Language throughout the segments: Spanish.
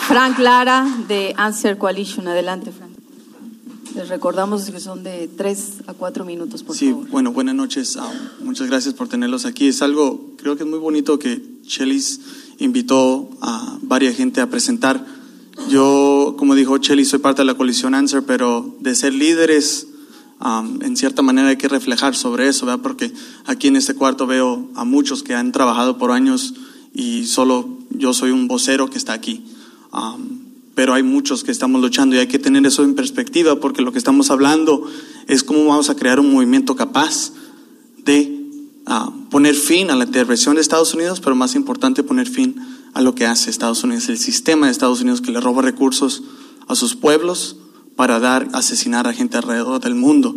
Frank Lara, de Answer Coalition. Adelante, Frank. Les recordamos que son de 3 a 4 minutos, por favor. Sí, bueno, buenas noches. Muchas gracias por tenerlos aquí. Es algo, creo que es muy bonito que Chelis invitó a varias gente a presentar. Yo, como dijo Chelis, soy parte de la coalición Answer, pero de ser líderes, en cierta manera hay que reflejar sobre eso, ¿verdad? Porque aquí en este cuarto veo a muchos que han trabajado por años y solo yo soy un vocero que está aquí. Pero hay muchos que estamos luchando y hay que tener eso en perspectiva, porque lo que estamos hablando es cómo vamos a crear un movimiento capaz de poner fin a la intervención de Estados Unidos, pero más importante, poner fin a lo que hace Estados Unidos, el sistema de Estados Unidos que le roba recursos a sus pueblos para asesinar a gente alrededor del mundo.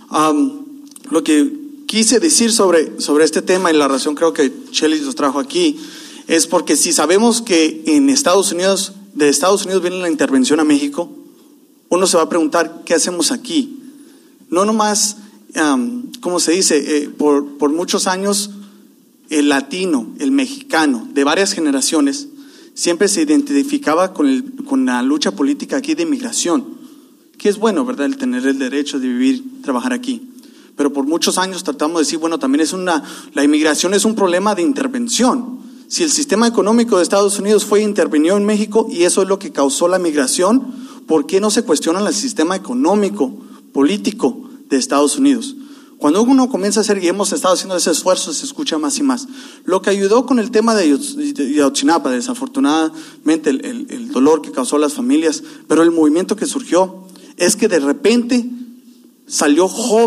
Lo que quise decir sobre este tema, y la razón creo que Chelis nos trajo aquí, es porque si sabemos que de Estados Unidos viene la intervención a México, uno se va a preguntar, ¿qué hacemos aquí? No nomás, como se dice, por muchos años el latino, el mexicano, de varias generaciones, siempre se identificaba con la lucha política aquí de inmigración, que es bueno, ¿verdad?, el tener el derecho de vivir, trabajar aquí. Pero por muchos años tratamos de decir, bueno, también la inmigración es un problema de intervención. Si el sistema económico de Estados Unidos intervenió en México y eso es lo que causó la migración, ¿por qué no se cuestiona el sistema económico, político de Estados Unidos? Cuando uno comienza a hacer, y hemos estado haciendo ese esfuerzo, se escucha más y más. Lo que ayudó con el tema de Ayotzinapa, desafortunadamente el dolor que causó a las familias, pero el movimiento que surgió es que de repente salió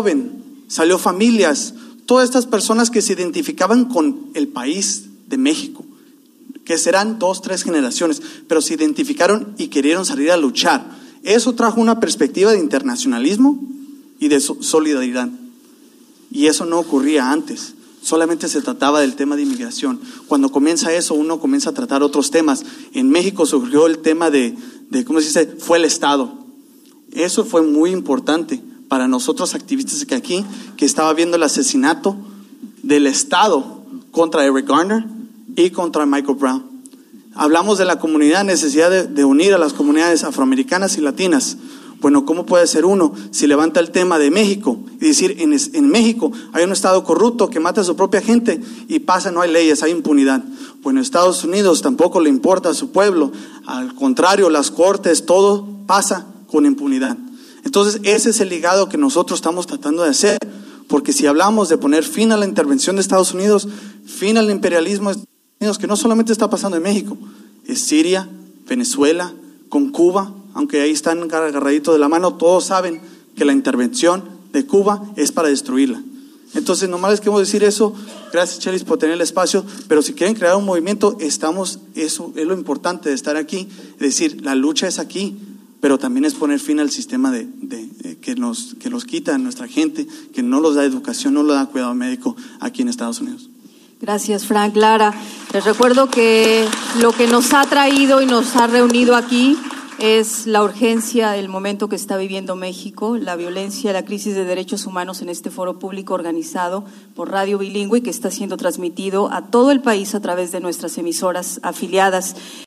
familias, todas estas personas que se identificaban con el país de México, que serán 2, 3 generaciones, pero se identificaron y querían salir a luchar. Eso trajo una perspectiva de internacionalismo y de solidaridad. Y eso no ocurría antes, solamente se trataba del tema de inmigración. Cuando comienza eso, uno comienza a tratar otros temas. En México surgió el tema de ¿cómo se dice? Fue el Estado. Eso fue muy importante para nosotros activistas que estaba viendo el asesinato del Estado contra Eric Garner y contra Michael Brown. Hablamos de la comunidad, necesidad de unir a las comunidades afroamericanas y latinas. Bueno, ¿cómo puede ser uno si levanta el tema de México y decir en México hay un Estado corrupto que mata a su propia gente y no hay leyes, hay impunidad? Bueno, Estados Unidos tampoco le importa a su pueblo, al contrario, las cortes, todo pasa con impunidad. Entonces ese es el ligado que nosotros estamos tratando de hacer, porque si hablamos de poner fin a la intervención de Estados Unidos, fin al imperialismo de Estados Unidos, que no solamente está pasando en México, es Siria, Venezuela, con Cuba, aunque ahí están agarraditos de la mano, todos saben que la intervención de Cuba es para destruirla. Entonces, nomás les queremos decir eso. Gracias, Chelis, por tener el espacio. Pero si quieren crear un movimiento, eso es lo importante de estar aquí. Es decir, la lucha es aquí, pero también es poner fin al sistema que nos quita a nuestra gente, que no nos da educación, no nos da cuidado médico aquí en Estados Unidos. Gracias, Frank Lara. Les recuerdo que lo que nos ha traído y nos ha reunido aquí es la urgencia, el momento que está viviendo México, la violencia, la crisis de derechos humanos en este foro público organizado por Radio Bilingüe y que está siendo transmitido a todo el país a través de nuestras emisoras afiliadas.